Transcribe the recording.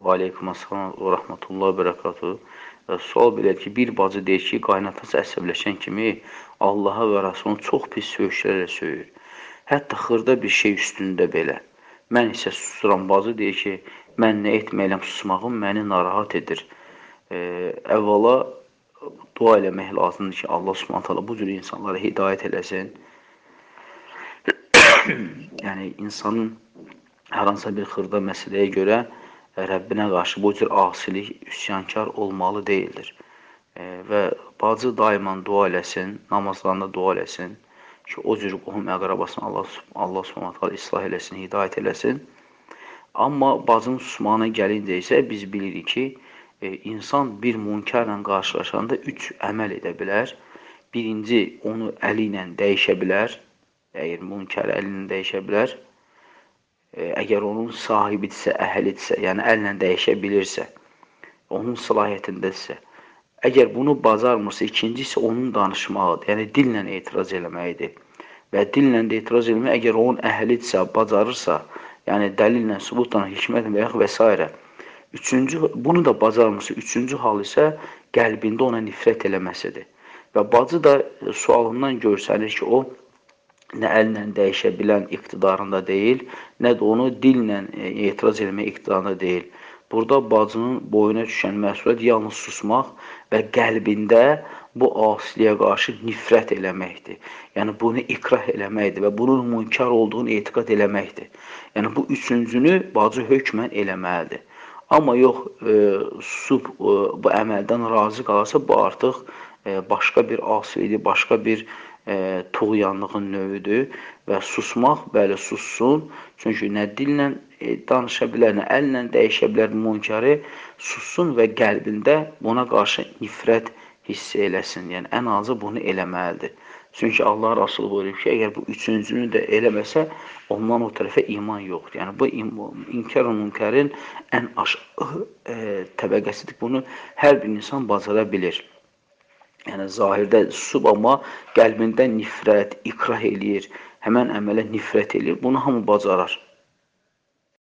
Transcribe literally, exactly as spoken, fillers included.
Və aleykum assalam və rəhmətullah və bərəkatuhu. Sual belədir ki, bir bacı deyir ki, qaynatası əsəbləşən kimi Allaha və Rasulunu çox pis söyüşlərlə söyür. Hətta xırda bir şey üstündə belə. Mən isə susuram. Bacı deyir ki, mən nə etməyələm, susmağım məni narahat edir. E, əvvəla dua eləmək lazımdır ki, Allah Subhanahu taala bu cür insanlara hidayət eləsin. Yəni, insanın hər hansısa bir xırda məsələyə görə Rəbbinə qarşı bu cür asilik, üsyankar olmalı deyildir. E, və bacı daima dua eləsin, namazlarında dua eləsin ki, o cür qohum əqrabasını Allah, Allah Subhanahu taala islah eləsin, hidayət eləsin. Amma bacının susmağına gəlincə isə biz bilirik ki, e, insan bir münkarla qarşılaşanda üç əməl edə bilər. Birinci, onu əli ilə dəyişə bilər. Əgər münkar əli ilə dəyişə bilər. Əgər onun sahibidirsə, əhlidirsə, yəni əllə dəyişə bilirsə, onun səlahiyyətindədirsə, əgər bunu bacarmırsa, ikincisi onun danışmağıdır, yəni dillə etiraz eləməyidir. Və dillə də etiraz eləmək, əgər onun əhlidirsə, bacarırsa, yəni dəlillə, sübutla, hikmətlə və yaxud və s. Üçüncü, bunu da bacarmırsa, üçüncü hal isə qəlbində ona nifrət eləməsidir. Və bacı da sualından görsənir ki, o nə əllə dəyişə bilən iqtidarında deyil, nə də onu dillə etiraz eləmək iqtidarında deyil. Burada bacının boyuna düşən məsuliyyət yalnız susmaq və qəlbində bu asiliyə qarşı nifrət eləməkdir. Yəni, bunu ikrah eləməkdir və bunun münkar olduğunu etiqad eləməkdir. Yəni, bu üçüncünü bacı hökmən eləməlidir. Amma yox, e, susub e, bu əməldən razı qalarsa, bu artıq e, başqa bir asilidir, başqa bir E, tuğyanlığın növüdür və susmaq, bəli, sussun. Çünki nə dillə e, danışa bilər, nə əllə dəyişə bilər münkarı, sussun və qəlbində buna qarşı nifrət hiss eləsin. Yəni, ən azı bunu eləməlidir. Çünki Allah Rasulü buyurur ki, əgər bu üçüncünü də eləməsə, ondan o tərəfə iman yoxdur. Yəni, bu inkar-ı münkarin ən aşağı e, təbəqəsidir. Bunu hər bir insan bacara bilir. Yəni, zahirdə susub, amma qəlbində nifrət, ikrah eləyir, həmən əmələ nifrət eləyir. Bunu hamı bacarar.